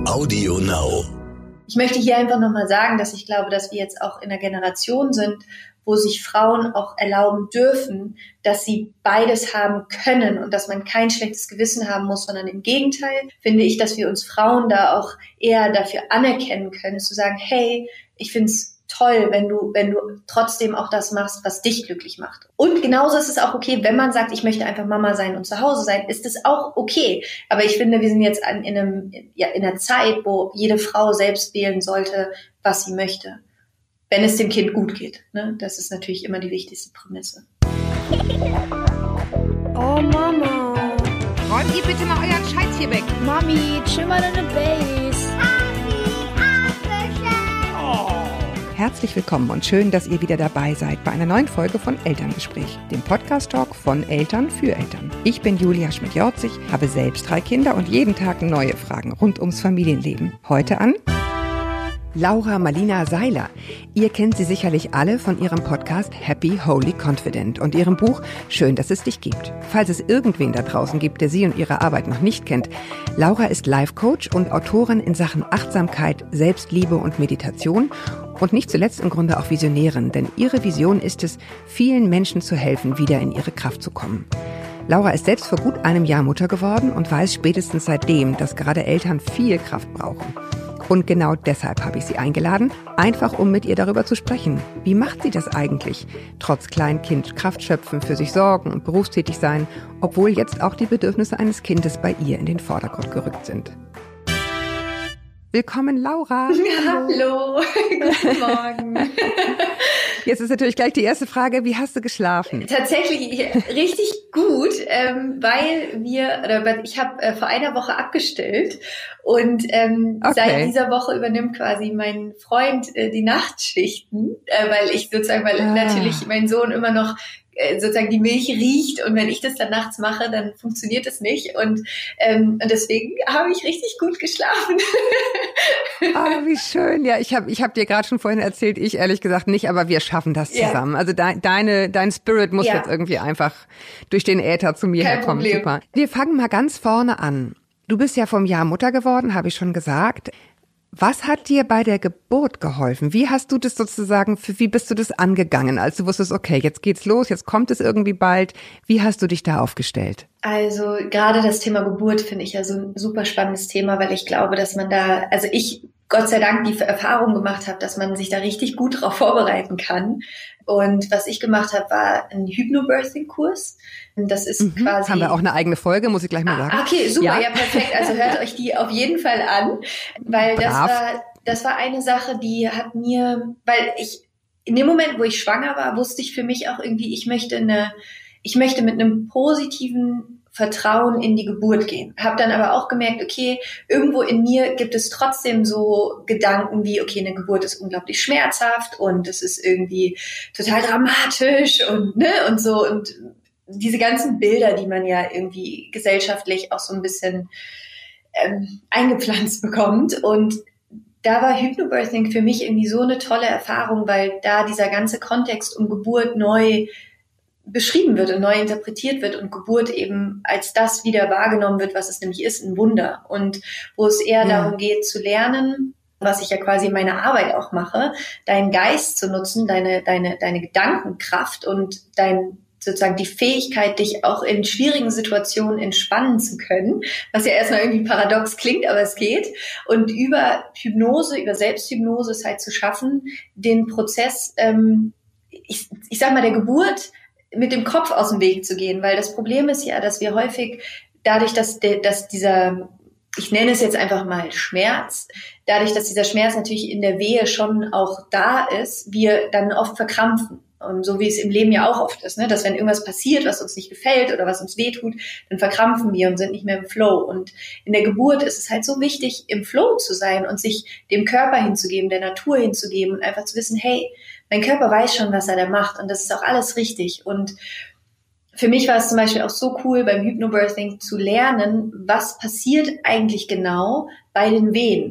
Audio Now. Ich möchte hier einfach nochmal sagen, dass ich glaube, dass wir jetzt auch in einer Generation sind, wo sich Frauen auch erlauben dürfen, dass sie beides haben können und dass man kein schlechtes Gewissen haben muss, sondern im Gegenteil finde ich, dass wir uns Frauen da auch eher dafür anerkennen können, zu sagen, hey, ich finde es toll, wenn du trotzdem auch das machst, was dich glücklich macht. Und genauso ist es auch okay, wenn man sagt, ich möchte einfach Mama sein und zu Hause sein, ist es auch okay. Aber ich finde, wir sind jetzt in einer Zeit, wo jede Frau selbst wählen sollte, was sie möchte. Wenn es dem Kind gut geht. Ne? Das ist natürlich immer die wichtigste Prämisse. Oh Mama. Räumt ihr bitte mal euren Scheiß hier weg. Mami, chill mal deine Base. Herzlich willkommen und schön, dass ihr wieder dabei seid bei einer neuen Folge von Elterngespräch, dem Podcast-Talk von Eltern für Eltern. Ich bin Julia Schmidt-Jorzig, habe selbst 3 Kinder und jeden Tag neue Fragen rund ums Familienleben. Heute an Laura Marlina Seiler. Ihr kennt sie sicherlich alle von ihrem Podcast Happy, Holy, Confident und ihrem Buch Schön, dass es dich gibt. Falls es irgendwen da draußen gibt, der sie und ihre Arbeit noch nicht kennt, Laura ist Life-Coach und Autorin in Sachen Achtsamkeit, Selbstliebe und Meditation und nicht zuletzt im Grunde auch Visionärin, denn ihre Vision ist es, vielen Menschen zu helfen, wieder in ihre Kraft zu kommen. Laura ist selbst vor gut einem Jahr Mutter geworden und weiß spätestens seitdem, dass gerade Eltern viel Kraft brauchen. Und genau deshalb habe ich sie eingeladen, einfach um mit ihr darüber zu sprechen. Wie macht sie das eigentlich? Trotz Kleinkind Kraft schöpfen, für sich sorgen und berufstätig sein, obwohl jetzt auch die Bedürfnisse eines Kindes bei ihr in den Vordergrund gerückt sind. Willkommen, Laura. Hallo, guten Morgen. Jetzt ist natürlich gleich die erste Frage, wie hast du geschlafen? Tatsächlich richtig gut, weil ich habe vor einer Woche abgestellt und seit dieser Woche übernimmt quasi mein Freund die Nachtschichten, weil natürlich mein Sohn immer noch sozusagen die Milch riecht und wenn ich das dann nachts mache, dann funktioniert es nicht und deswegen habe ich richtig gut geschlafen. Ah, wie schön. Ja, ich hab dir gerade schon vorhin erzählt, ich ehrlich gesagt nicht, aber wir schaffen das zusammen. Ja. Also dein Spirit muss jetzt irgendwie einfach durch den Äther zu mir herkommen. Problem. Super. Wir fangen mal ganz vorne an. Du bist ja vom Jahr Mutter geworden, habe ich schon gesagt. Was hat dir bei der Geburt geholfen? Wie hast du das sozusagen, wie bist du das angegangen, als du wusstest, okay, jetzt geht's los, jetzt kommt es irgendwie bald. Wie hast du dich da aufgestellt? Also gerade das Thema Geburt finde ich ja so ein super spannendes Thema, weil ich glaube, dass man da, also ich Gott sei Dank die Erfahrung gemacht habe, dass man sich da richtig gut drauf vorbereiten kann. Und was ich gemacht habe, war ein Hypnobirthing-Kurs. Das ist quasi... Haben wir auch eine eigene Folge, muss ich gleich mal sagen. Okay, super, ja perfekt. Also hört euch die auf jeden Fall an, weil das war eine Sache, die hat mir, weil ich in dem Moment, wo ich schwanger war, wusste ich für mich auch irgendwie, ich möchte mit einem positiven Vertrauen in die Geburt gehen. Habe dann aber auch gemerkt, okay, irgendwo in mir gibt es trotzdem so Gedanken wie, okay, eine Geburt ist unglaublich schmerzhaft und es ist irgendwie total dramatisch und so und diese ganzen Bilder, die man ja irgendwie gesellschaftlich auch so ein bisschen eingepflanzt bekommt und da war Hypnobirthing für mich irgendwie so eine tolle Erfahrung, weil da dieser ganze Kontext um Geburt neu beschrieben wird und neu interpretiert wird und Geburt eben als das wieder wahrgenommen wird, was es nämlich ist, ein Wunder. Und wo es eher darum geht zu lernen, was ich ja quasi in meiner Arbeit auch mache, deinen Geist zu nutzen, deine Gedankenkraft und sozusagen die Fähigkeit, dich auch in schwierigen Situationen entspannen zu können, was ja erstmal irgendwie paradox klingt, aber es geht. Und über Hypnose, über Selbsthypnose es halt zu schaffen, den Prozess, ich sag mal, der Geburt mit dem Kopf aus dem Weg zu gehen, weil das Problem ist ja, dass wir häufig dadurch, dass dieser, ich nenne es jetzt einfach mal Schmerz, dadurch, dass dieser Schmerz natürlich in der Wehe schon auch da ist, wir dann oft verkrampfen. Und so wie es im Leben ja auch oft ist, ne? Dass wenn irgendwas passiert, was uns nicht gefällt oder was uns wehtut, dann verkrampfen wir und sind nicht mehr im Flow. Und in der Geburt ist es halt so wichtig, im Flow zu sein und sich dem Körper hinzugeben, der Natur hinzugeben und einfach zu wissen, hey, mein Körper weiß schon, was er da macht und das ist auch alles richtig. Und für mich war es zum Beispiel auch so cool, beim Hypnobirthing zu lernen, was passiert eigentlich genau bei den Wehen.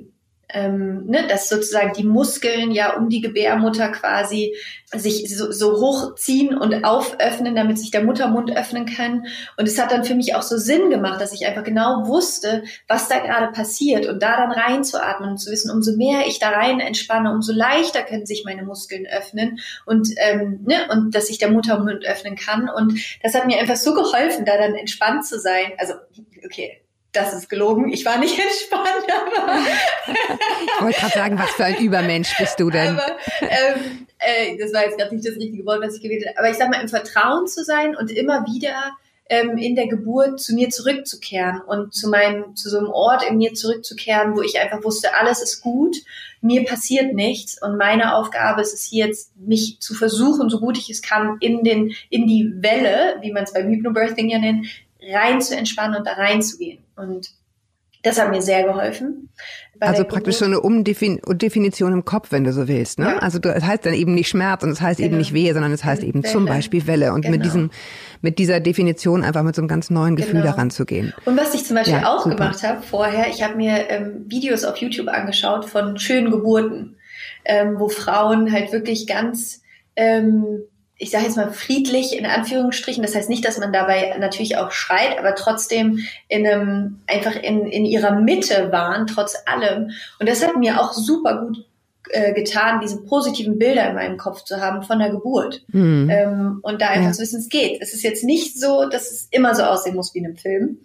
dass sozusagen die Muskeln ja um die Gebärmutter quasi sich so hochziehen und auföffnen, damit sich der Muttermund öffnen kann. Und es hat dann für mich auch so Sinn gemacht, dass ich einfach genau wusste, was da gerade passiert und da dann reinzuatmen und zu wissen, umso mehr ich da rein entspanne, umso leichter können sich meine Muskeln öffnen und dass sich der Muttermund öffnen kann. Und das hat mir einfach so geholfen, da dann entspannt zu sein. Also, okay. Das ist gelogen. Ich war nicht entspannt. Aber ich wollte gerade sagen, was für ein Übermensch bist du denn? Aber, das war jetzt gerade nicht das richtige Wort, was ich gewählt habe. Aber ich sag mal, im Vertrauen zu sein und immer wieder in der Geburt zu mir zurückzukehren und zu so einem Ort in mir zurückzukehren, wo ich einfach wusste, alles ist gut, mir passiert nichts und meine Aufgabe ist es hier jetzt, mich zu versuchen, so gut ich es kann, in die Welle, wie man es beim Hypnobirthing ja nennt, rein zu entspannen und da reinzugehen. Und das hat mir sehr geholfen. Also praktisch so eine Umdefinition im Kopf, wenn du so willst, ne? Ja. Also es heißt dann eben nicht Schmerz und es heißt eben nicht Wehe, sondern es heißt eben Welle. Zum Beispiel Welle. Und mit dieser Definition einfach mit so einem ganz neuen Gefühl daran zu gehen. Und was ich zum Beispiel auch gemacht habe vorher, ich habe mir Videos auf YouTube angeschaut von schönen Geburten, wo Frauen halt wirklich ganz ich sage jetzt mal friedlich in Anführungsstrichen, das heißt nicht, dass man dabei natürlich auch schreit, aber trotzdem einfach in ihrer Mitte waren, trotz allem. Und das hat mir auch super gut getan, diese positiven Bilder in meinem Kopf zu haben von der Geburt. Und da einfach zu wissen, es geht. Es ist jetzt nicht so, dass es immer so aussehen muss wie in einem Film.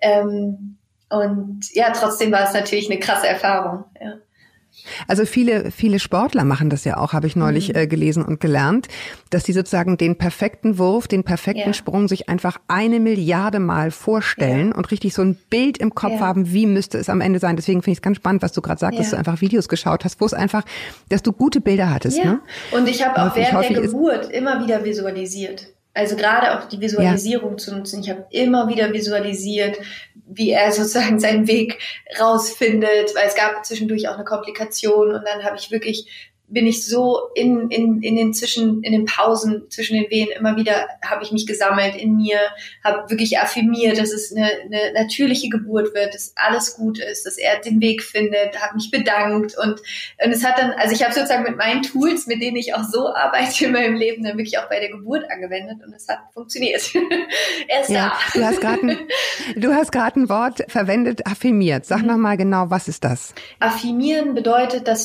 Und ja, trotzdem war es natürlich eine krasse Erfahrung, ja. Also viele Sportler machen das ja auch, habe ich neulich gelesen und gelernt, dass die sozusagen den perfekten Wurf, den perfekten Sprung sich einfach 1 Milliarde Mal vorstellen und richtig so ein Bild im Kopf haben, wie müsste es am Ende sein. Deswegen finde ich es ganz spannend, was du gerade sagst, dass du einfach Videos geschaut hast, wo es einfach, dass du gute Bilder hattest. Ja. Ne? Und ich habe auch während der Geburt immer wieder visualisiert. Also gerade auch die Visualisierung zu nutzen. Ich habe immer wieder visualisiert, wie er sozusagen seinen Weg rausfindet, weil es gab zwischendurch auch eine Komplikation und dann bin ich so in den Pausen zwischen den Wehen immer wieder habe ich mich gesammelt in mir, habe wirklich affirmiert, dass es eine natürliche Geburt wird, dass alles gut ist, dass er den Weg findet, habe mich bedankt und es hat dann, also ich habe sozusagen mit meinen Tools, mit denen ich auch so arbeite in meinem Leben, dann wirklich auch bei der Geburt angewendet und es hat funktioniert. Er ist da. Du hast gerade ein Wort verwendet, affirmiert. Sag nochmal genau, was ist das? Affirmieren bedeutet, dass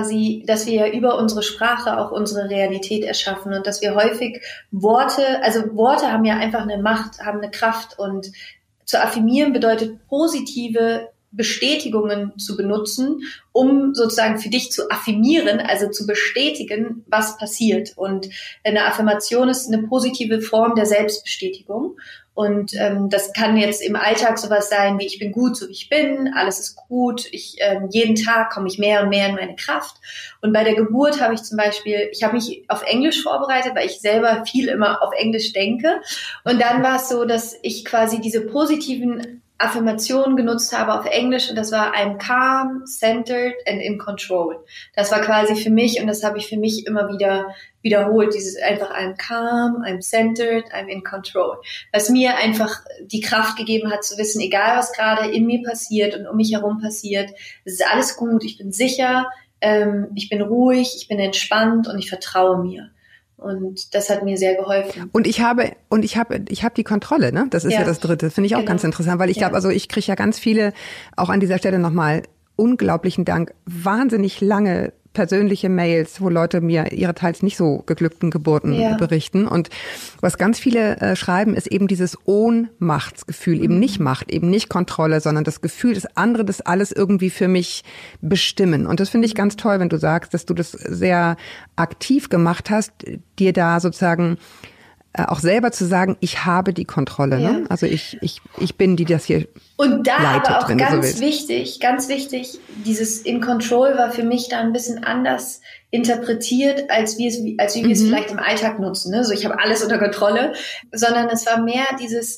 wir über unsere Sprache auch unsere Realität erschaffen und dass wir häufig Worte haben ja einfach eine Macht, haben eine Kraft und zu affirmieren bedeutet positive Bestätigungen zu benutzen, um sozusagen für dich zu affirmieren, also zu bestätigen, was passiert. Und eine Affirmation ist eine positive Form der Selbstbestätigung. Und das kann jetzt im Alltag sowas sein wie, ich bin gut, so wie ich bin, alles ist gut, jeden Tag komme ich mehr und mehr in meine Kraft. Und bei der Geburt habe ich zum Beispiel, ich habe mich auf Englisch vorbereitet, weil ich selber viel immer auf Englisch denke. Und dann war es so, dass ich quasi diese positiven Affirmationen genutzt habe auf Englisch und das war I'm calm, centered and in control. Das war quasi für mich und das habe ich für mich immer wieder wiederholt, dieses einfach I'm calm, I'm centered, I'm in control. Was mir einfach die Kraft gegeben hat zu wissen, egal was gerade in mir passiert und um mich herum passiert, es ist alles gut, ich bin sicher, ich bin ruhig, ich bin entspannt und ich vertraue mir. Und das hat mir sehr geholfen. Und ich habe die Kontrolle, ne? Das ist ja das Dritte. Finde ich auch ganz interessant, weil ich glaube, also ich kriege ja ganz viele, auch an dieser Stelle nochmal unglaublichen Dank, wahnsinnig lange persönliche Mails, wo Leute mir ihre teils nicht so geglückten Geburten berichten. Und was ganz viele schreiben, ist eben dieses Ohnmachtsgefühl, eben nicht Macht, eben nicht Kontrolle, sondern das Gefühl, dass andere das alles irgendwie für mich bestimmen. Und das finde ich ganz toll, wenn du sagst, dass du das sehr aktiv gemacht hast, dir da sozusagen auch selber zu sagen, ich habe die Kontrolle. Ne? Also ich bin die, das hier und da leitet, aber auch wenn ganz wichtig, dieses In Control war für mich da ein bisschen anders interpretiert, als wir es vielleicht im Alltag nutzen. Ne? So, ich habe alles unter Kontrolle, sondern es war mehr dieses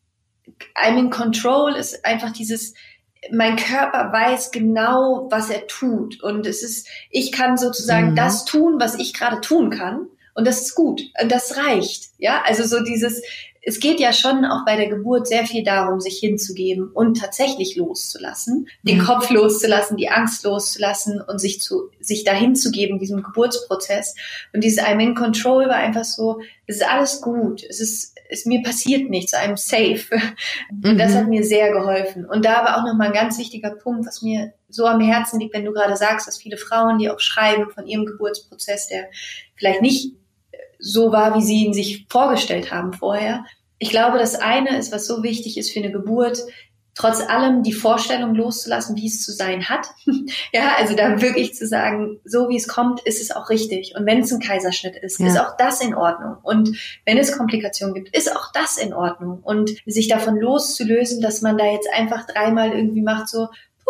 I'm in Control ist einfach dieses mein Körper weiß genau, was er tut und ich kann sozusagen das tun, was ich gerade tun kann. Und das ist gut. Und das reicht. Ja, also so dieses, es geht ja schon auch bei der Geburt sehr viel darum, sich hinzugeben und tatsächlich loszulassen, den Kopf loszulassen, die Angst loszulassen und sich dahin zu geben, diesem Geburtsprozess. Und dieses I'm in control war einfach so, es ist alles gut, mir passiert nichts, I'm safe. Und das hat mir sehr geholfen. Und da aber auch nochmal ein ganz wichtiger Punkt, was mir so am Herzen liegt, wenn du gerade sagst, dass viele Frauen, die auch schreiben von ihrem Geburtsprozess, der vielleicht nicht so war, wie sie ihn sich vorgestellt haben vorher. Ich glaube, das eine ist, was so wichtig ist für eine Geburt, trotz allem die Vorstellung loszulassen, wie es zu sein hat. Ja, also da wirklich zu sagen, so wie es kommt, ist es auch richtig. Und wenn es ein Kaiserschnitt ist, ist auch das in Ordnung. Und wenn es Komplikationen gibt, ist auch das in Ordnung. Und sich davon loszulösen, dass man da jetzt einfach 3-mal irgendwie macht, so,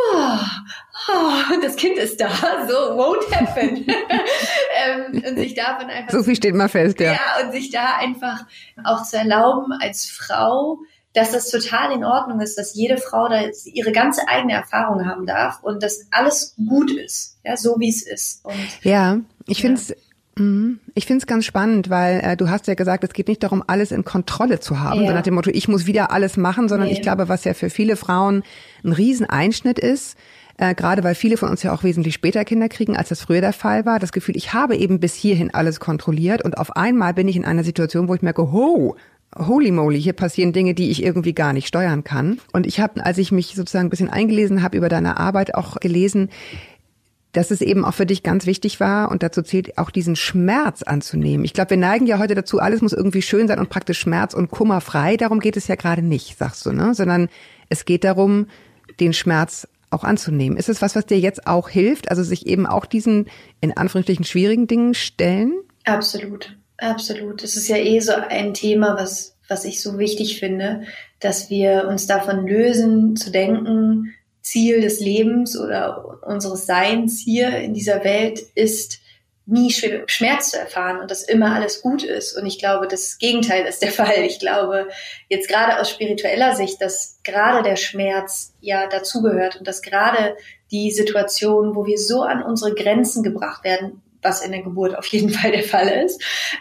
das Kind ist da, so won't happen. Und sich davon einfach... So viel steht mal fest, ja. Ja, und sich da einfach auch zu erlauben als Frau, dass das total in Ordnung ist, dass jede Frau da ihre ganze eigene Erfahrung haben darf und dass alles gut ist, ja, so wie es ist. Und, ja, ich finde es ganz spannend, weil du hast ja gesagt, es geht nicht darum, alles in Kontrolle zu haben, so nach dem Motto, ich muss wieder alles machen, sondern ich glaube, was ja für viele Frauen ein Rieseneinschnitt ist, gerade weil viele von uns ja auch wesentlich später Kinder kriegen, als das früher der Fall war, das Gefühl, ich habe eben bis hierhin alles kontrolliert und auf einmal bin ich in einer Situation, wo ich merke, holy moly, hier passieren Dinge, die ich irgendwie gar nicht steuern kann. Und ich habe, als ich mich sozusagen ein bisschen eingelesen habe über deine Arbeit, auch gelesen, dass es eben auch für dich ganz wichtig war und dazu zählt auch diesen Schmerz anzunehmen. Ich glaube, wir neigen ja heute dazu, alles muss irgendwie schön sein und praktisch schmerz- und kummerfrei. Darum geht es ja gerade nicht, sagst du, ne? Sondern es geht darum, den Schmerz auch anzunehmen. Ist es was dir jetzt auch hilft? Also sich eben auch diesen, in Anführungsstrichen, schwierigen Dingen stellen? Absolut, absolut. Es ist ja so ein Thema, was ich so wichtig finde, dass wir uns davon lösen, zu denken, Ziel des Lebens oder unseres Seins hier in dieser Welt ist, nie Schmerz zu erfahren und dass immer alles gut ist. Und ich glaube, das Gegenteil ist der Fall. Ich glaube, jetzt gerade aus spiritueller Sicht, dass gerade der Schmerz ja dazugehört und dass gerade die Situation, wo wir so an unsere Grenzen gebracht werden, was in der Geburt auf jeden Fall der Fall ist,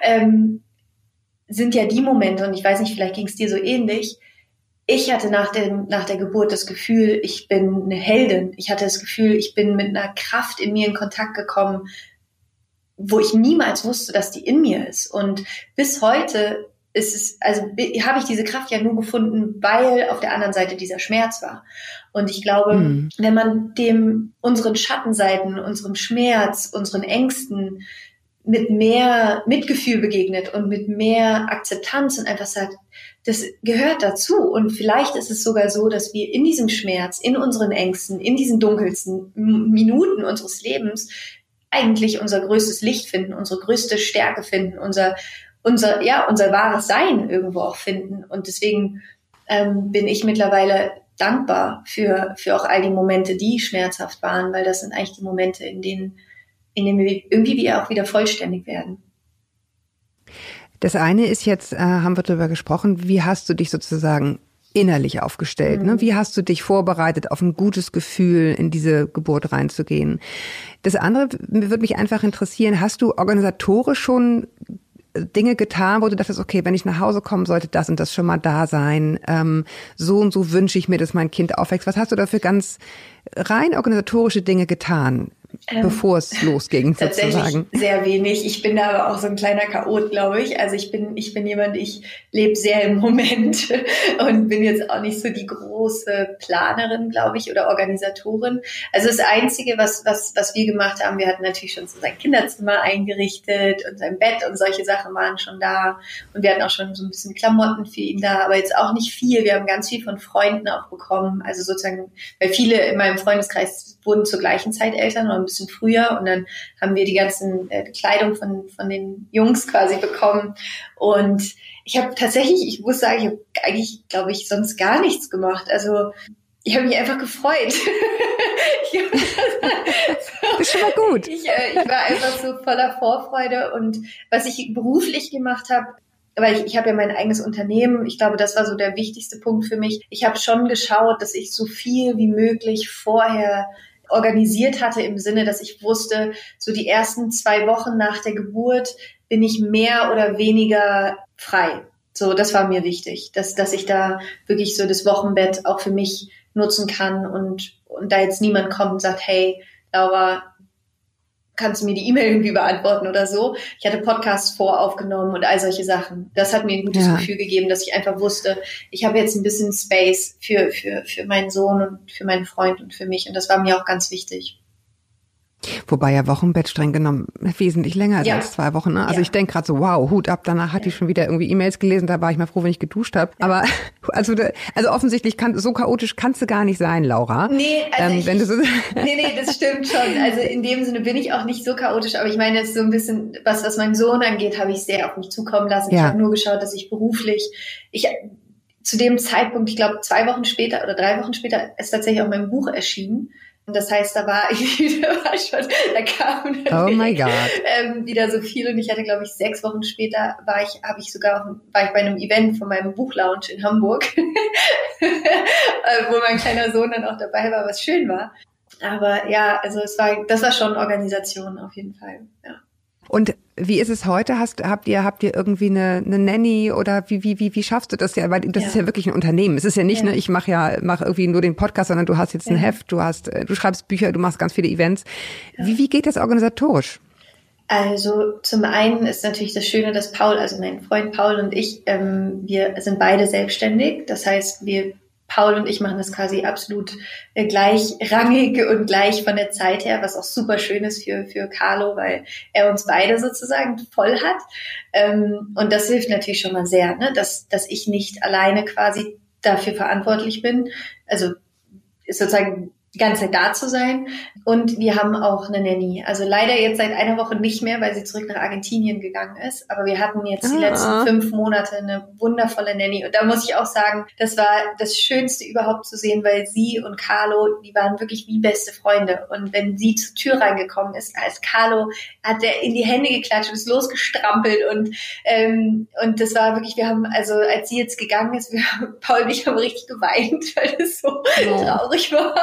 sind ja die Momente, und ich weiß nicht, vielleicht ging es dir so ähnlich, ich hatte nach der Geburt das Gefühl, ich bin eine Heldin. Ich hatte das Gefühl, ich bin mit einer Kraft in mir in Kontakt gekommen, wo ich niemals wusste, dass die in mir ist. Und bis heute habe ich diese Kraft ja nur gefunden, weil auf der anderen Seite dieser Schmerz war. Und ich glaube, wenn man unseren Schattenseiten, unserem Schmerz, unseren Ängsten mit mehr Mitgefühl begegnet und mit mehr Akzeptanz und einfach sagt, das gehört dazu. Und vielleicht ist es sogar so, dass wir in diesem Schmerz, in unseren Ängsten, in diesen dunkelsten Minuten unseres Lebens eigentlich unser größtes Licht finden, unsere größte Stärke finden, unser wahres Sein irgendwo auch finden. Und deswegen bin ich mittlerweile dankbar für auch all die Momente, die schmerzhaft waren, weil das sind eigentlich die Momente, in denen wir irgendwie auch wieder vollständig werden. Das eine ist jetzt, haben wir darüber gesprochen, wie hast du dich sozusagen innerlich aufgestellt? Ne? Wie hast du dich vorbereitet, auf ein gutes Gefühl in diese Geburt reinzugehen? Das andere würde mich einfach interessieren, hast du organisatorisch schon Dinge getan, wo du dachtest, okay, wenn ich nach Hause kommen sollte, das und das schon mal da sein, so und so wünsche ich mir, dass mein Kind aufwächst. Was hast du da für ganz rein organisatorische Dinge getan, bevor es losging, tatsächlich sozusagen? Sehr wenig. Ich bin da aber auch so ein kleiner Chaot, glaube ich. Also ich bin jemand, ich lebe sehr im Moment und bin jetzt auch nicht so die große Planerin, glaube ich, oder Organisatorin. Also das Einzige, was wir gemacht haben, wir hatten natürlich schon so sein Kinderzimmer eingerichtet und sein Bett und solche Sachen waren schon da. Und wir hatten auch schon so ein bisschen Klamotten für ihn da, aber jetzt auch nicht viel. Wir haben ganz viel von Freunden auch bekommen. Also sozusagen, weil viele in meinem Freundeskreis wurden zur gleichen Zeit Eltern oder ein bisschen früher und dann haben wir die ganzen Kleidung von den Jungs quasi bekommen und ich habe tatsächlich, ich muss sagen, ich habe eigentlich, glaube ich, sonst gar nichts gemacht. Also ich habe mich einfach gefreut. Das ist schon mal gut. Ich war einfach so voller Vorfreude und was ich beruflich gemacht habe, weil ich habe ja mein eigenes Unternehmen, ich glaube, das war so der wichtigste Punkt für mich. Ich habe schon geschaut, dass ich so viel wie möglich vorher organisiert hatte im Sinne, dass ich wusste, so die ersten 2 Wochen nach der Geburt bin ich mehr oder weniger frei. So, das war mir wichtig, dass ich da wirklich so das Wochenbett auch für mich nutzen kann und da jetzt niemand kommt und sagt, hey, Laura, kannst du mir die E-Mail irgendwie beantworten oder so. Ich hatte Podcasts voraufgenommen und all solche Sachen. Das hat mir ein gutes Gefühl gegeben, dass ich einfach wusste, ich habe jetzt ein bisschen Space für meinen Sohn und für meinen Freund und für mich. Und das war mir auch ganz wichtig. Wobei ja Wochenbett streng genommen wesentlich länger ist als 2 Wochen. Ne? Also ich denke gerade so, wow, Hut ab, danach hat die schon wieder irgendwie E-Mails gelesen, da war ich mal froh, wenn ich geduscht habe. Ja. Aber also offensichtlich so chaotisch kannst du gar nicht sein, Laura. Nee, also wenn du so nee, das stimmt schon. Also in dem Sinne bin ich auch nicht so chaotisch, aber ich meine, das ist so ein bisschen, was meinen Sohn angeht, habe ich sehr auf mich zukommen lassen. Ich habe nur geschaut, dass ich beruflich, zu dem Zeitpunkt, ich glaube 2 Wochen später oder 3 Wochen später, ist tatsächlich auch mein Buch erschienen. Und das heißt, da kam dann wieder so viel und ich hatte, glaube ich, 6 Wochen später war ich bei einem Event von meinem Buchlaunch in Hamburg, wo mein kleiner Sohn dann auch dabei war, was schön war. Aber ja, also das war schon Organisation auf jeden Fall, ja. Und wie ist es heute? Habt ihr irgendwie eine Nanny oder wie schaffst du das ja? Weil das ist ja wirklich ein Unternehmen. Es ist ja nicht, ich mache irgendwie nur den Podcast, sondern du hast jetzt ein Heft, du schreibst Bücher, du machst ganz viele Events. Ja. Wie geht das organisatorisch? Also zum einen ist natürlich das Schöne, dass Paul, also mein Freund Paul und ich, wir sind beide selbstständig. Das heißt, Paul und ich machen das quasi absolut gleichrangig und gleich von der Zeit her, was auch super schön ist für Carlo, weil er uns beide sozusagen voll hat. Und das hilft natürlich schon mal sehr, ne? Dass ich nicht alleine quasi dafür verantwortlich bin. Also ist sozusagen die ganze Zeit da zu sein. Und wir haben auch eine Nanny. Also leider jetzt seit einer Woche nicht mehr, weil sie zurück nach Argentinien gegangen ist. Aber wir hatten jetzt die letzten 5 Monate eine wundervolle Nanny. Und da muss ich auch sagen, das war das Schönste überhaupt zu sehen, weil sie und Carlo, die waren wirklich wie beste Freunde. Und wenn sie zur Tür reingekommen ist, als Carlo, hat er in die Hände geklatscht und ist losgestrampelt. Und das war wirklich, wir haben, also als sie jetzt gegangen ist, Paul und ich haben richtig geweint, weil es so traurig war.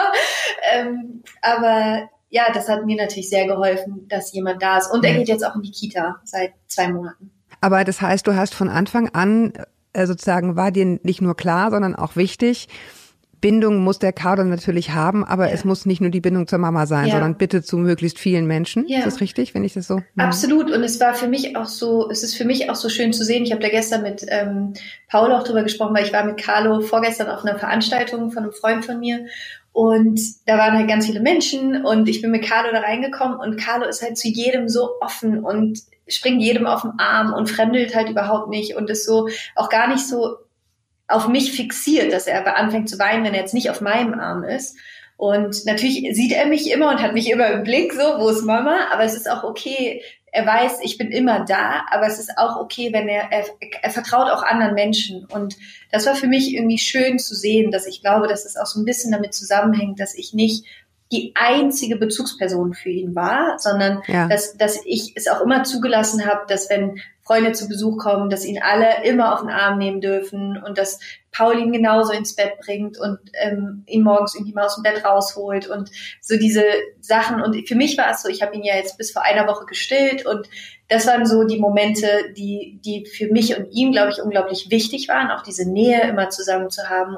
Aber ja, das hat mir natürlich sehr geholfen, dass jemand da ist. Und er geht jetzt auch in die Kita seit 2 Monaten. Aber das heißt, du hast von Anfang an sozusagen, war dir nicht nur klar, sondern auch wichtig, Bindung muss der Carlo natürlich haben, aber es muss nicht nur die Bindung zur Mama sein, sondern bitte zu möglichst vielen Menschen. Ja. Ist das richtig, wenn ich das so? Absolut. Und es ist für mich auch so schön zu sehen. Ich habe da gestern mit Paul auch drüber gesprochen, weil ich war mit Carlo vorgestern auf einer Veranstaltung von einem Freund von mir. Und da waren halt ganz viele Menschen und ich bin mit Carlo da reingekommen und Carlo ist halt zu jedem so offen und springt jedem auf den Arm und fremdelt halt überhaupt nicht und ist so auch gar nicht so auf mich fixiert, dass er aber anfängt zu weinen, wenn er jetzt nicht auf meinem Arm ist. Und natürlich sieht er mich immer und hat mich immer im Blick, so, wo ist Mama? Aber es ist auch okay. Er weiß, ich bin immer da, aber es ist auch okay, wenn er vertraut auch anderen Menschen. Und das war für mich irgendwie schön zu sehen, dass ich glaube, dass es auch so ein bisschen damit zusammenhängt, dass ich nicht die einzige Bezugsperson für ihn war, sondern dass ich es auch immer zugelassen habe, dass wenn Freunde zu Besuch kommen, dass ihn alle immer auf den Arm nehmen dürfen und dass Paul ihn genauso ins Bett bringt und ihn morgens irgendwie mal aus dem Bett rausholt und so diese Sachen. Und für mich war es so, ich habe ihn ja jetzt bis vor einer Woche gestillt und das waren so die Momente, die für mich und ihn, glaube ich, unglaublich wichtig waren, auch diese Nähe immer zusammen zu haben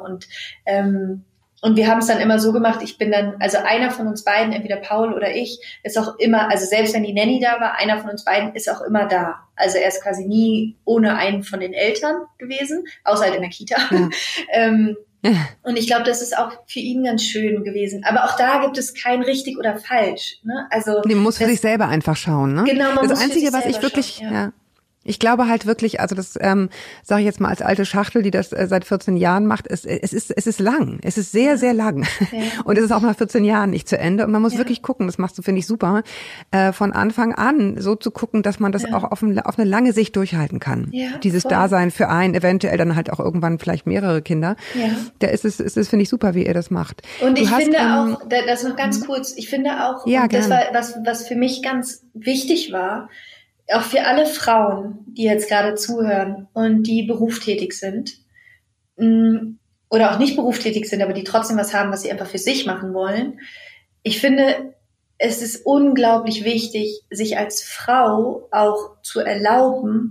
und wir haben es dann immer so gemacht, ich bin dann, also einer von uns beiden, entweder Paul oder ich, ist auch immer, also selbst wenn die Nanny da war, einer von uns beiden ist auch immer da. Also er ist quasi nie ohne einen von den Eltern gewesen, außer halt in der Kita. Ja. Und ich glaube, das ist auch für ihn ganz schön gewesen. Aber auch da gibt es kein richtig oder falsch. Ne? Also man muss für sich selber einfach schauen. Ne? Genau, man das muss Einzige, für sich was ich wirklich, schauen, ich glaube halt wirklich, also das sage ich jetzt mal als alte Schachtel, die das seit 14 Jahren macht, es ist lang. Es ist sehr, sehr lang. Ja. Und es ist auch nach 14 Jahren nicht zu Ende. Und man muss wirklich gucken, das machst du, finde ich, super, von Anfang an so zu gucken, dass man das auch auf eine lange Sicht durchhalten kann. Ja, dieses Dasein für einen, eventuell dann halt auch irgendwann vielleicht mehrere Kinder. Ja. Da ist es, finde ich, super, wie ihr das macht. Und ich finde auch, das noch ganz kurz, ich finde auch, das war was für mich ganz wichtig war, auch für alle Frauen, die jetzt gerade zuhören und die berufstätig sind oder auch nicht berufstätig sind, aber die trotzdem was haben, was sie einfach für sich machen wollen. Ich finde, es ist unglaublich wichtig, sich als Frau auch zu erlauben,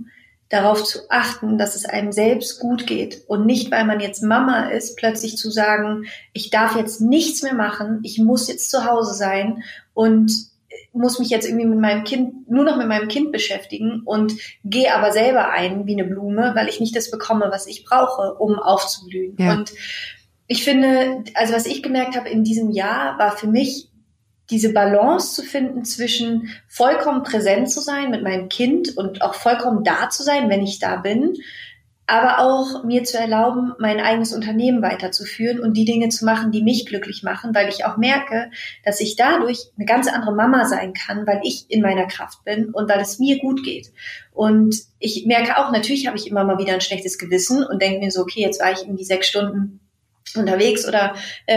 darauf zu achten, dass es einem selbst gut geht und nicht, weil man jetzt Mama ist, plötzlich zu sagen, ich darf jetzt nichts mehr machen, ich muss jetzt zu Hause sein und muss mich jetzt irgendwie nur noch mit meinem Kind beschäftigen und gehe aber selber ein wie eine Blume, weil ich nicht das bekomme, was ich brauche, um aufzublühen. Ja. Und ich finde, also was ich gemerkt habe in diesem Jahr, war für mich diese Balance zu finden zwischen vollkommen präsent zu sein mit meinem Kind und auch vollkommen da zu sein, wenn ich da bin, aber auch mir zu erlauben, mein eigenes Unternehmen weiterzuführen und die Dinge zu machen, die mich glücklich machen, weil ich auch merke, dass ich dadurch eine ganz andere Mama sein kann, weil ich in meiner Kraft bin und weil es mir gut geht. Und ich merke auch, natürlich habe ich immer mal wieder ein schlechtes Gewissen und denke mir so, okay, jetzt war ich irgendwie 6 Stunden unterwegs oder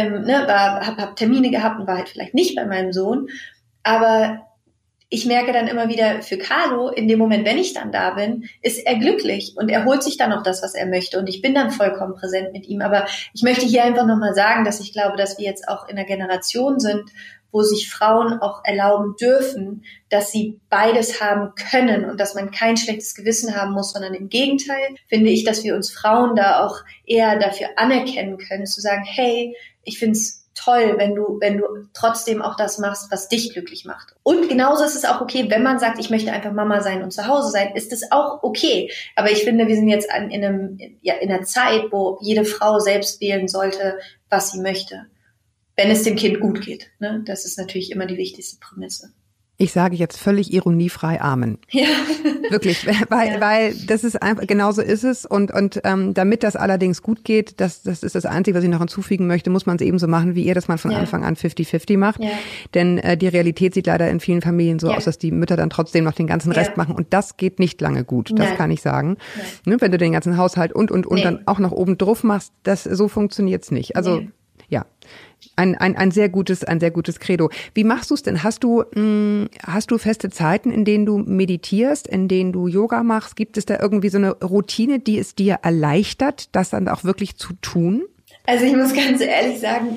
hab Termine gehabt und war halt vielleicht nicht bei meinem Sohn. Aber ich merke dann immer wieder, für Carlo, in dem Moment, wenn ich dann da bin, ist er glücklich und er holt sich dann auch das, was er möchte und ich bin dann vollkommen präsent mit ihm. Aber ich möchte hier einfach nochmal sagen, dass ich glaube, dass wir jetzt auch in einer Generation sind, wo sich Frauen auch erlauben dürfen, dass sie beides haben können und dass man kein schlechtes Gewissen haben muss, sondern im Gegenteil finde ich, dass wir uns Frauen da auch eher dafür anerkennen können, zu sagen, hey, ich finde es toll, wenn du trotzdem auch das machst, was dich glücklich macht. Und genauso ist es auch okay, wenn man sagt, ich möchte einfach Mama sein und zu Hause sein, ist es auch okay. Aber ich finde, wir sind jetzt in einer Zeit, wo jede Frau selbst wählen sollte, was sie möchte. Wenn es dem Kind gut geht. Ne? Das ist natürlich immer die wichtigste Prämisse. Ich sage jetzt völlig ironiefrei Amen. Ja. Wirklich, weil das ist einfach, genauso ist es und damit das allerdings gut geht, das ist das Einzige, was ich noch hinzufügen möchte, muss man es eben so machen wie ihr, dass man von Anfang an 50-50 macht. Ja. Denn die Realität sieht leider in vielen Familien so aus, dass die Mütter dann trotzdem noch den ganzen Rest machen und das geht nicht lange gut, das kann ich sagen. Ne, wenn du den ganzen Haushalt und dann auch noch oben drauf machst, so funktioniert's nicht. Also ja. Ein sehr gutes Credo. Wie machst du es denn? Hast du feste Zeiten, in denen du meditierst, in denen du Yoga machst? Gibt es da irgendwie so eine Routine, die es dir erleichtert, das dann auch wirklich zu tun? Also ich muss ganz ehrlich sagen,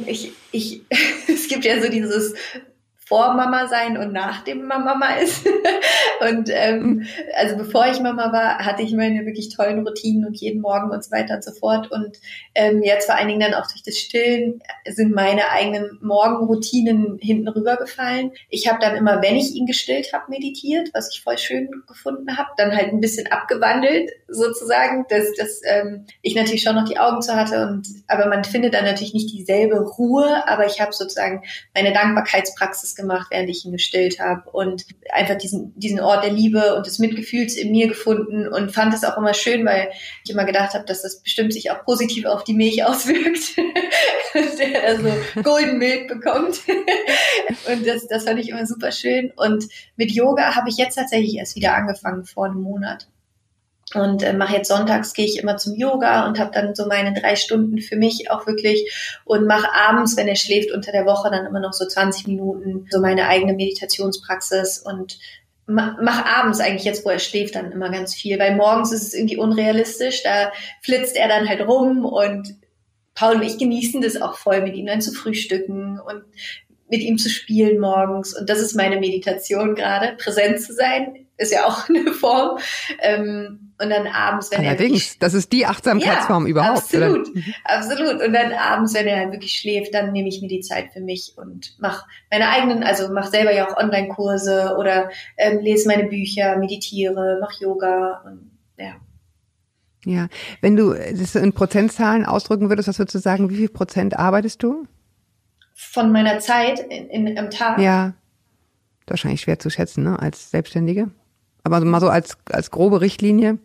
es gibt ja so dieses vor Mama sein und nachdem man Mama ist. Und also bevor ich Mama war, hatte ich meine wirklich tollen Routinen und jeden Morgen und so weiter und so fort. Und jetzt vor allen Dingen dann auch durch das Stillen sind meine eigenen Morgenroutinen hinten rübergefallen. Ich habe dann immer, wenn ich ihn gestillt habe, meditiert, was ich voll schön gefunden habe, dann halt ein bisschen abgewandelt sozusagen, dass ich natürlich schon noch die Augen zu hatte. Aber man findet dann natürlich nicht dieselbe Ruhe, aber ich habe sozusagen meine Dankbarkeitspraxis gemacht, während ich ihn gestillt habe und einfach diesen Ort der Liebe und des Mitgefühls in mir gefunden und fand es auch immer schön, weil ich immer gedacht habe, dass das bestimmt sich auch positiv auf die Milch auswirkt, dass der da so Golden Milk bekommt und das fand ich immer super schön und mit Yoga habe ich jetzt tatsächlich erst wieder angefangen vor einem Monat. Und mache jetzt sonntags, gehe ich immer zum Yoga und habe dann so meine 3 Stunden für mich auch wirklich und mache abends, wenn er schläft, unter der Woche dann immer noch so 20 Minuten so meine eigene Meditationspraxis und mache abends eigentlich jetzt, wo er schläft, dann immer ganz viel, weil morgens ist es irgendwie unrealistisch, da flitzt er dann halt rum und Paul und ich genießen das auch voll, mit ihm dann zu frühstücken und mit ihm zu spielen morgens und das ist meine Meditation gerade, präsent zu sein, ist ja auch eine Form. Und dann abends, wenn allerdings, das ist die Achtsamkeitsform überhaupt. Absolut, absolut. Und dann abends, wenn er halt wirklich schläft, dann nehme ich mir die Zeit für mich und mache meine eigenen, also mache selber ja auch Online-Kurse oder lese meine Bücher, meditiere, mache Yoga und ja. Ja, wenn du das in Prozentzahlen ausdrücken würdest, was würdest du sagen, wie viel Prozent arbeitest du? Von meiner Zeit am Tag? Ja, wahrscheinlich schwer zu schätzen, ne, als Selbstständige. Aber mal so als grobe Richtlinie.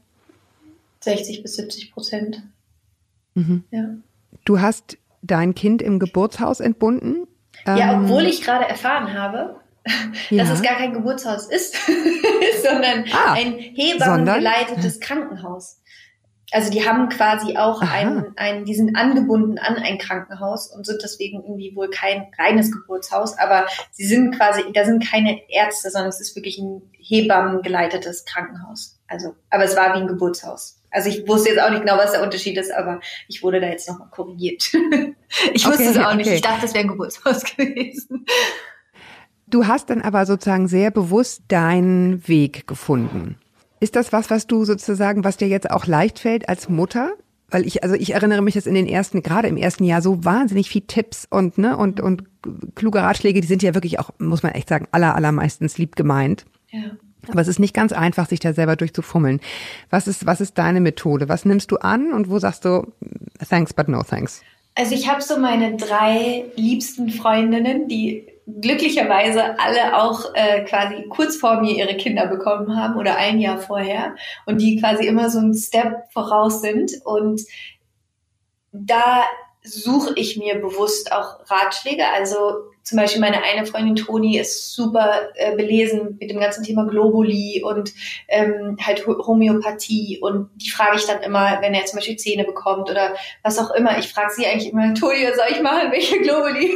60-70%. Mhm. Ja. Du hast dein Kind im Geburtshaus entbunden? Ja, obwohl ich gerade erfahren habe, dass es gar kein Geburtshaus ist, sondern ein hebammengeleitetes Krankenhaus. Also die haben quasi auch die sind angebunden an ein Krankenhaus und sind deswegen irgendwie wohl kein reines Geburtshaus, aber sie sind quasi, da sind keine Ärzte, sondern es ist wirklich ein hebammengeleitetes Krankenhaus. Also, aber es war wie ein Geburtshaus. Also ich wusste jetzt auch nicht genau, was der Unterschied ist, aber ich wurde da jetzt nochmal korrigiert. Ich wusste es auch nicht. Ich dachte, es wäre ein Geburtshaus gewesen. Du hast dann aber sozusagen sehr bewusst deinen Weg gefunden. Ist das was du sozusagen, was dir jetzt auch leicht fällt als Mutter? Weil ich erinnere mich, dass gerade im ersten Jahr so wahnsinnig viel Tipps und kluge Ratschläge, die sind ja wirklich auch, muss man echt sagen, allermeistens lieb gemeint. Ja. Aber es ist nicht ganz einfach, sich da selber durchzufummeln. Was ist deine Methode? Was nimmst du an und wo sagst du, thanks, but no thanks? Also ich habe so meine 3 liebsten Freundinnen, die glücklicherweise alle auch quasi kurz vor mir ihre Kinder bekommen haben oder ein Jahr vorher und die quasi immer so ein Step voraus sind. Und da suche ich mir bewusst auch Ratschläge. Also zum Beispiel meine eine Freundin Toni ist super belesen mit dem ganzen Thema Globuli und halt Homöopathie. Und die frage ich dann immer, wenn er zum Beispiel Zähne bekommt oder was auch immer. Ich frage sie eigentlich immer, Toni, was soll ich machen, welche Globuli?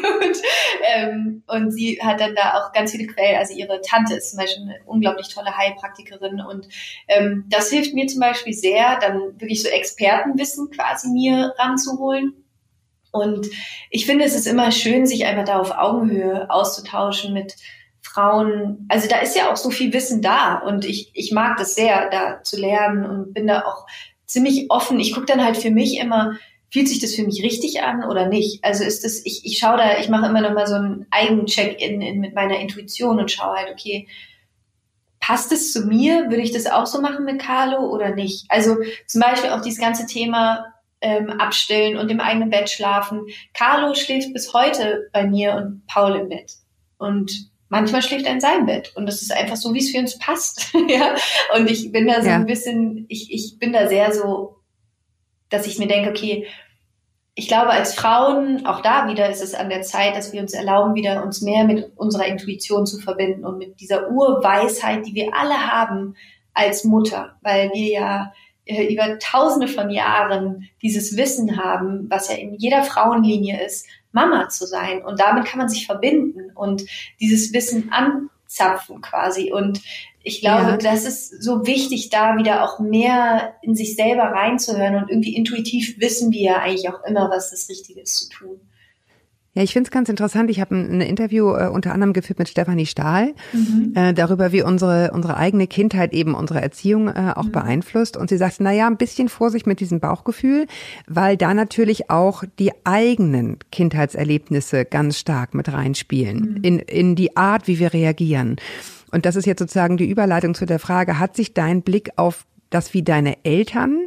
Und sie hat dann da auch ganz viele Quellen. Also ihre Tante ist zum Beispiel eine unglaublich tolle Heilpraktikerin. Und das hilft mir zum Beispiel sehr, dann wirklich so Expertenwissen quasi mir ranzuholen. Und ich finde, es ist immer schön, sich einfach da auf Augenhöhe auszutauschen mit Frauen. Also da ist ja auch so viel Wissen da und ich mag das sehr, da zu lernen und bin da auch ziemlich offen. Ich gucke dann halt für mich immer, fühlt sich das für mich richtig an oder nicht? Also ist das, ich schaue da, ich mache immer noch mal so einen Eigen-Check-in mit meiner Intuition und schaue halt, okay, passt es zu mir? Würde ich das auch so machen mit Carlo oder nicht? Also zum Beispiel auch dieses ganze Thema abstillen und im eigenen Bett schlafen. Carlo schläft bis heute bei mir und Paul im Bett. Und manchmal schläft er in seinem Bett. Und das ist einfach so, wie es für uns passt. Ja? Und ich bin da so ein bisschen, ich bin da sehr so, dass ich mir denke, okay, ich glaube, als Frauen, auch da wieder ist es an der Zeit, dass wir uns erlauben, wieder uns mehr mit unserer Intuition zu verbinden und mit dieser Urweisheit, die wir alle haben als Mutter, weil wir ja über Tausende von Jahren dieses Wissen haben, was ja in jeder Frauenlinie ist, Mama zu sein. Und damit kann man sich verbinden und dieses Wissen anzapfen quasi. Und ich glaube, das ist so wichtig, da wieder auch mehr in sich selber reinzuhören. Und irgendwie intuitiv wissen wir ja eigentlich auch immer, was das Richtige ist zu tun. Ja, ich finde es ganz interessant. Ich habe ein Interview unter anderem geführt mit Stefanie Stahl darüber, wie unsere eigene Kindheit eben unsere Erziehung auch beeinflusst. Und sie sagt, ein bisschen Vorsicht mit diesem Bauchgefühl, weil da natürlich auch die eigenen Kindheitserlebnisse ganz stark mit reinspielen in die Art, wie wir reagieren. Und das ist jetzt sozusagen die Überleitung zu der Frage, hat sich dein Blick auf das, wie deine Eltern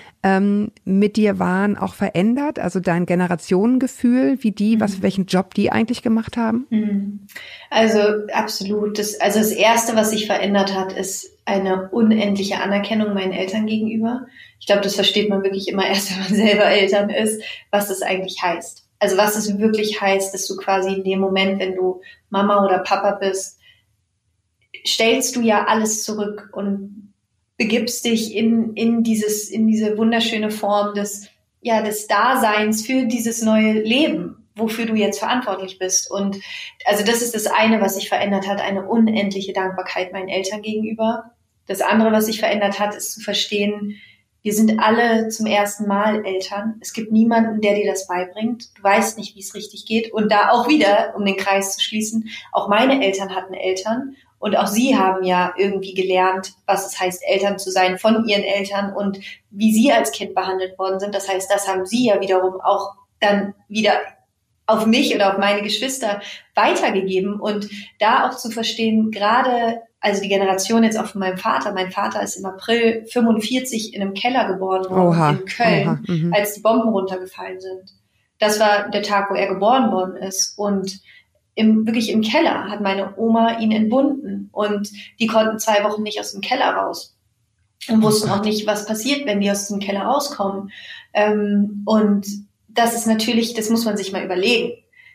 mit dir waren, auch verändert? Also dein Generationengefühl, wie die, welchen Job die eigentlich gemacht haben? Also absolut. Das Erste, was sich verändert hat, ist eine unendliche Anerkennung meinen Eltern gegenüber. Ich glaube, das versteht man wirklich immer erst, wenn man selber Eltern ist, was das eigentlich heißt. Also was es wirklich heißt, dass du quasi in dem Moment, wenn du Mama oder Papa bist, stellst du ja alles zurück und begibst dich in diese wunderschöne Form des Daseins für dieses neue Leben, wofür du jetzt verantwortlich bist. Und also das ist das eine, was sich verändert hat, eine unendliche Dankbarkeit meinen Eltern gegenüber. Das andere, was sich verändert hat, ist zu verstehen, wir sind alle zum ersten Mal Eltern. Es gibt niemanden, der dir das beibringt. Du weißt nicht, wie es richtig geht. Und da auch wieder, um den Kreis zu schließen, auch meine Eltern hatten Eltern. Und auch sie haben ja irgendwie gelernt, was es heißt, Eltern zu sein von ihren Eltern und wie sie als Kind behandelt worden sind. Das heißt, das haben sie ja wiederum auch dann wieder auf mich oder auf meine Geschwister weitergegeben. Und da auch zu verstehen, gerade, also die Generation jetzt auch von meinem Vater. Mein Vater ist im April 45 in einem Keller geboren worden, in Köln, als die Bomben runtergefallen sind. Das war der Tag, wo er geboren worden ist. Und wirklich im Keller hat meine Oma ihn entbunden und die konnten 2 Wochen nicht aus dem Keller raus und wussten auch nicht, was passiert, wenn die aus dem Keller rauskommen. Und das ist natürlich, das muss man sich mal überlegen,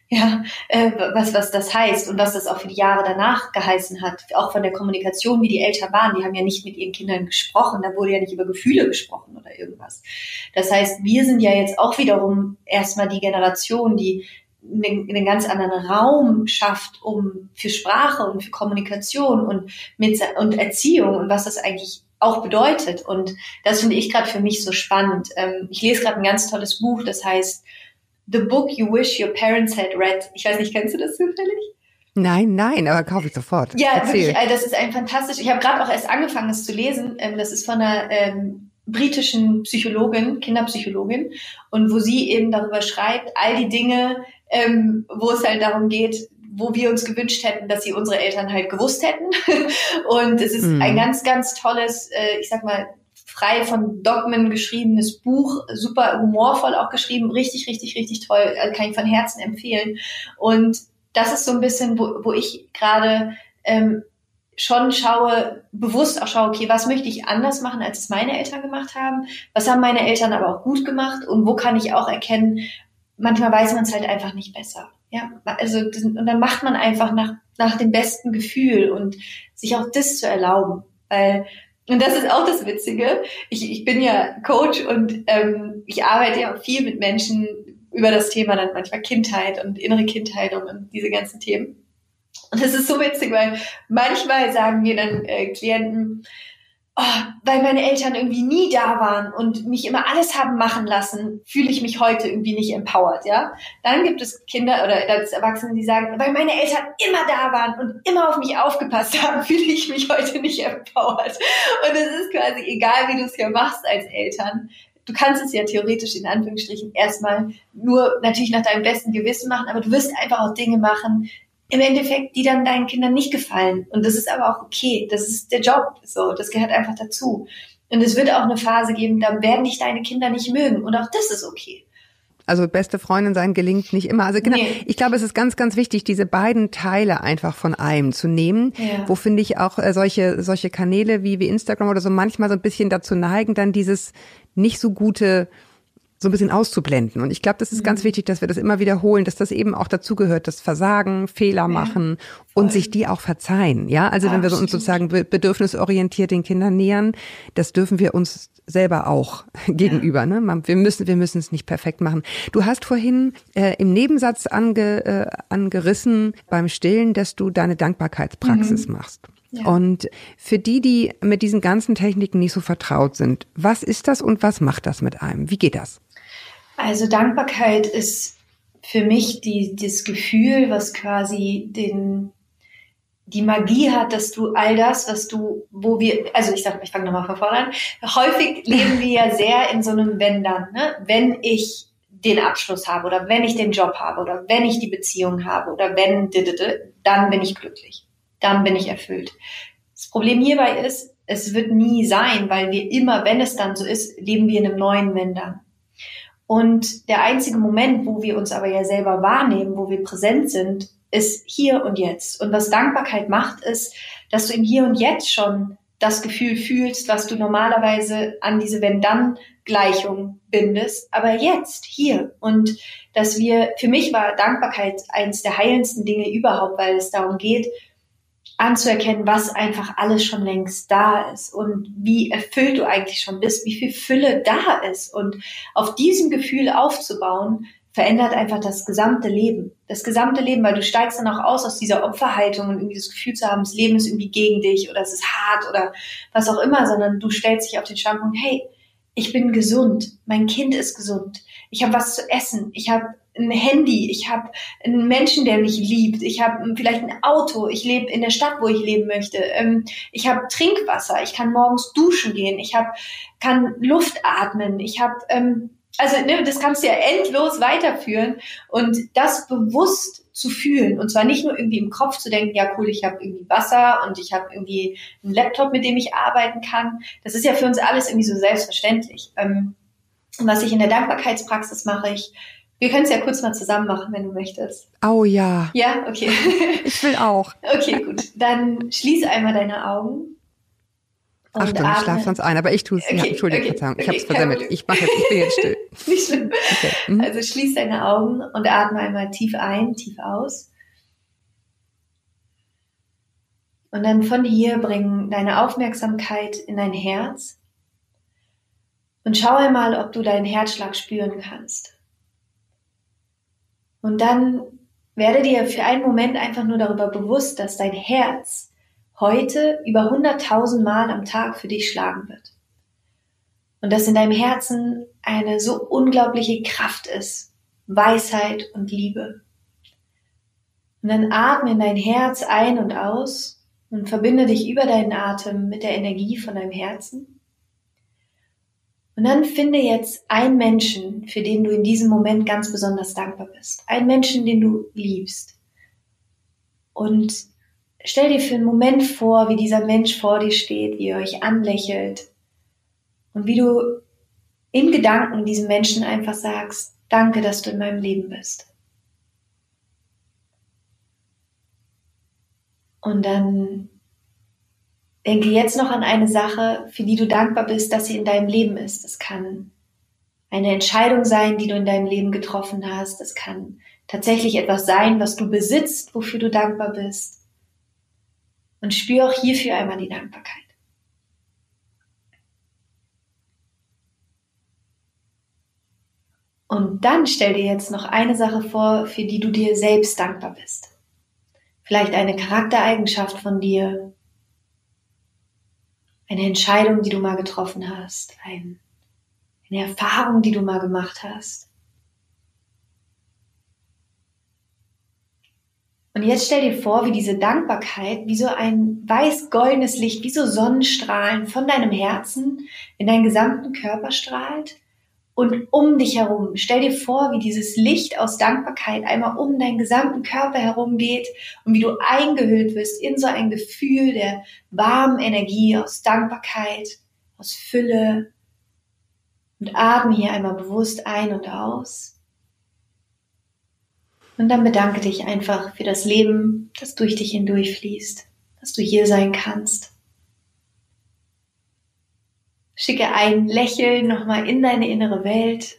was das heißt und was das auch für die Jahre danach geheißen hat, auch von der Kommunikation, wie die Eltern waren. Die haben ja nicht mit ihren Kindern gesprochen, da wurde ja nicht über Gefühle gesprochen oder irgendwas. Das heißt, wir sind ja jetzt auch wiederum erstmal die Generation, die einen ganz anderen Raum schafft, für Sprache und für Kommunikation und Erziehung und was das eigentlich auch bedeutet. Und das finde ich gerade für mich so spannend. Ich lese gerade ein ganz tolles Buch, das heißt The Book You Wish Your Parents Had Read. Ich weiß nicht, kennst du das zufällig? Nein, aber kaufe ich sofort. Ja, Erzähl. wirklich, das ist ein fantastisch. Ich habe gerade auch erst angefangen, es zu lesen. Das ist von einer britischen Psychologin, Kinderpsychologin, und wo sie eben darüber schreibt, all die Dinge, wo es halt darum geht, wo wir uns gewünscht hätten, dass sie unsere Eltern halt gewusst hätten. Und es ist ein ganz, ganz tolles, ich sag mal, frei von Dogmen geschriebenes Buch, super humorvoll auch geschrieben, richtig, richtig, richtig toll, kann ich von Herzen empfehlen. Und das ist so ein bisschen, wo ich gerade schon bewusst auch schaue, okay, was möchte ich anders machen, als es meine Eltern gemacht haben? Was haben meine Eltern aber auch gut gemacht? Und wo kann ich auch erkennen, manchmal weiß man es halt einfach nicht besser. Ja, also, und dann macht man einfach nach dem besten Gefühl und sich auch das zu erlauben, und das ist auch das Witzige. Ich bin ja Coach und ich arbeite ja auch viel mit Menschen über das Thema dann manchmal Kindheit und innere Kindheilung und diese ganzen Themen. Und es ist so witzig, weil manchmal sagen mir dann Klienten, weil meine Eltern irgendwie nie da waren und mich immer alles haben machen lassen, fühle ich mich heute irgendwie nicht empowered, ja. Dann gibt es Kinder oder Erwachsene, die sagen, weil meine Eltern immer da waren und immer auf mich aufgepasst haben, fühle ich mich heute nicht empowered. Und es ist quasi egal, wie du es ja machst als Eltern. Du kannst es ja theoretisch in Anführungsstrichen erstmal nur natürlich nach deinem besten Gewissen machen, aber du wirst einfach auch Dinge machen, im Endeffekt, die dann deinen Kindern nicht gefallen. Und das ist aber auch okay. Das ist der Job. So, das gehört einfach dazu. Und es wird auch eine Phase geben, da werden dich deine Kinder nicht mögen. Und auch das ist okay. Also beste Freundin sein gelingt nicht immer. Also genau, Nee. Ich glaube, es ist ganz, ganz wichtig, diese beiden Teile einfach von einem zu nehmen, wo finde ich auch solche Kanäle wie Instagram oder so manchmal so ein bisschen dazu neigen, dann dieses nicht so gute so ein bisschen auszublenden. Und ich glaube, das ist ganz wichtig, dass wir das immer wiederholen, dass das eben auch dazugehört, das Versagen, Fehler machen und sich die auch verzeihen. Ja, also wenn wir uns sozusagen bedürfnisorientiert den Kindern nähern, das dürfen wir uns selber auch gegenüber. Ne? Wir müssen es nicht perfekt machen. Du hast vorhin im Nebensatz angerissen beim Stillen, dass du deine Dankbarkeitspraxis machst. Ja. Und für die mit diesen ganzen Techniken nicht so vertraut sind, was ist das und was macht das mit einem? Wie geht das? Also Dankbarkeit ist für mich das Gefühl, was quasi die Magie hat, dass du all das, ich fange nochmal von vorne an. Häufig leben wir ja sehr in so einem Wenn-Dann, ne? Wenn ich den Abschluss habe oder wenn ich den Job habe oder wenn ich die Beziehung habe oder dann bin ich glücklich. Dann bin ich erfüllt. Das Problem hierbei ist, es wird nie sein, weil wir immer, wenn es dann so ist, leben wir in einem neuen Wenn-Dann. Und der einzige Moment, wo wir uns aber ja selber wahrnehmen, wo wir präsent sind, ist hier und jetzt. Und was Dankbarkeit macht, ist, dass du im Hier und Jetzt schon das Gefühl fühlst, was du normalerweise an diese Wenn-Dann-Gleichung bindest, aber jetzt, hier. Und für mich war Dankbarkeit eines der heilendsten Dinge überhaupt, weil es darum geht, anzuerkennen, was einfach alles schon längst da ist und wie erfüllt du eigentlich schon bist, wie viel Fülle da ist. Und auf diesem Gefühl aufzubauen, verändert einfach das gesamte Leben. Das gesamte Leben, weil du steigst dann auch aus dieser Opferhaltung und irgendwie das Gefühl zu haben, das Leben ist irgendwie gegen dich oder es ist hart oder was auch immer, sondern du stellst dich auf den Standpunkt, hey, ich bin gesund, mein Kind ist gesund, ich habe was zu essen, ich habe ein Handy, ich habe einen Menschen, der mich liebt, ich habe vielleicht ein Auto, ich lebe in der Stadt, wo ich leben möchte, ich habe Trinkwasser, ich kann morgens duschen gehen, kann Luft atmen, das kannst du ja endlos weiterführen und das bewusst zu fühlen und zwar nicht nur irgendwie im Kopf zu denken, ja cool, ich habe irgendwie Wasser und ich habe irgendwie einen Laptop, mit dem ich arbeiten kann, das ist ja für uns alles irgendwie so selbstverständlich. Was ich in der Dankbarkeitspraxis mache, wir können es ja kurz mal zusammen machen, wenn du möchtest. Oh ja. Ja, okay. Ich will auch. Okay, gut. Dann schließ einmal deine Augen. Achtung, ich schlafe sonst ein, aber ich tue es. Okay, ja, Entschuldigung, Verzeihung, ich habe es versemmelt. Ich bin jetzt still. Nicht schlimm. Okay. Also schließ deine Augen und atme einmal tief ein, tief aus. Und dann von hier bring deine Aufmerksamkeit in dein Herz und schau einmal, ob du deinen Herzschlag spüren kannst. Und dann werde dir für einen Moment einfach nur darüber bewusst, dass dein Herz heute über 100.000 Mal am Tag für dich schlagen wird. Und dass in deinem Herzen eine so unglaubliche Kraft ist, Weisheit und Liebe. Und dann atme in dein Herz ein und aus und verbinde dich über deinen Atem mit der Energie von deinem Herzen. Und dann finde jetzt einen Menschen, für den du in diesem Moment ganz besonders dankbar bist. Einen Menschen, den du liebst. Und stell dir für einen Moment vor, wie dieser Mensch vor dir steht, wie ihr euch anlächelt und wie du in Gedanken diesem Menschen einfach sagst, danke, dass du in meinem Leben bist. Und dann denke jetzt noch an eine Sache, für die du dankbar bist, dass sie in deinem Leben ist. Es kann eine Entscheidung sein, die du in deinem Leben getroffen hast. Es kann tatsächlich etwas sein, was du besitzt, wofür du dankbar bist. Und spür auch hierfür einmal die Dankbarkeit. Und dann stell dir jetzt noch eine Sache vor, für die du dir selbst dankbar bist. Vielleicht eine Charaktereigenschaft von dir, eine Entscheidung, die du mal getroffen hast, eine Erfahrung, die du mal gemacht hast. Und jetzt stell dir vor, wie diese Dankbarkeit, wie so ein weiß-goldenes Licht, wie so Sonnenstrahlen von deinem Herzen in deinen gesamten Körper strahlt und um dich herum. Stell dir vor, wie dieses Licht aus Dankbarkeit einmal um deinen gesamten Körper herum geht und wie du eingehüllt wirst in so ein Gefühl der warmen Energie aus Dankbarkeit, aus Fülle. Und atme hier einmal bewusst ein und aus. Und dann bedanke dich einfach für das Leben, das durch dich hindurch fließt, dass du hier sein kannst. Schicke ein Lächeln nochmal in deine innere Welt.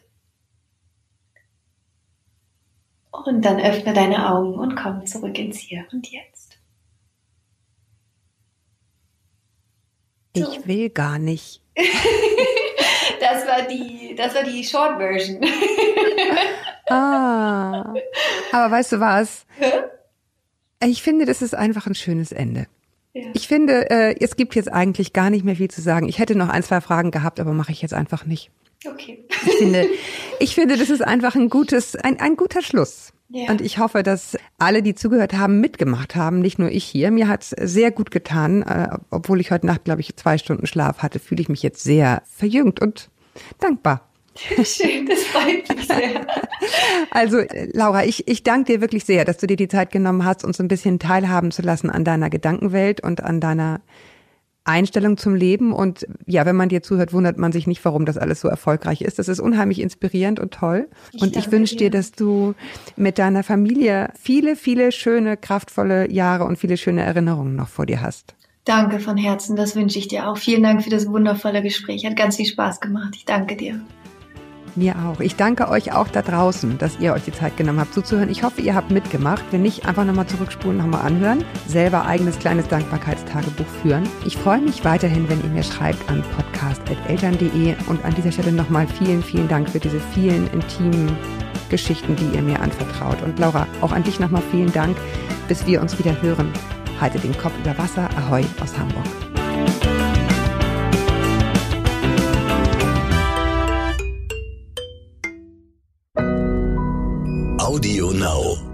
Und dann öffne deine Augen und komm zurück ins Hier und Jetzt. So. Ich will gar nicht. Das war die Short Version. Aber weißt du was? Ich finde, das ist einfach ein schönes Ende. Ja. Ich finde, es gibt jetzt eigentlich gar nicht mehr viel zu sagen. Ich hätte noch 1, 2 Fragen gehabt, aber mache ich jetzt einfach nicht. Okay. Ich finde, das ist einfach ein guter Schluss. Ja. Und ich hoffe, dass alle, die zugehört haben, mitgemacht haben, nicht nur ich hier. Mir hat es sehr gut getan, obwohl ich heute Nacht, glaube ich, 2 Stunden Schlaf hatte, fühle ich mich jetzt sehr verjüngt und dankbar. Schön, das freut mich sehr. Also Laura, ich danke dir wirklich sehr, dass du dir die Zeit genommen hast, uns ein bisschen teilhaben zu lassen an deiner Gedankenwelt und an deiner Einstellung zum Leben. Und ja, wenn man dir zuhört, wundert man sich nicht, warum das alles so erfolgreich ist. Das ist unheimlich inspirierend und toll. Und ich wünsche dir, dass du mit deiner Familie viele, viele schöne, kraftvolle Jahre und viele schöne Erinnerungen noch vor dir hast. Danke von Herzen, das wünsche ich dir auch. Vielen Dank für das wundervolle Gespräch. Hat ganz viel Spaß gemacht. Ich danke dir. Mir auch. Ich danke euch auch da draußen, dass ihr euch die Zeit genommen habt zuzuhören. Ich hoffe, ihr habt mitgemacht. Wenn nicht, einfach nochmal zurückspulen, nochmal anhören. Selber eigenes kleines Dankbarkeitstagebuch führen. Ich freue mich weiterhin, wenn ihr mir schreibt an podcast@eltern.de. Und an dieser Stelle nochmal vielen, vielen Dank für diese vielen intimen Geschichten, die ihr mir anvertraut. Und Laura, auch an dich nochmal vielen Dank. Bis wir uns wieder hören. Halte den Kopf über Wasser. Ahoi aus Hamburg. Audio Now.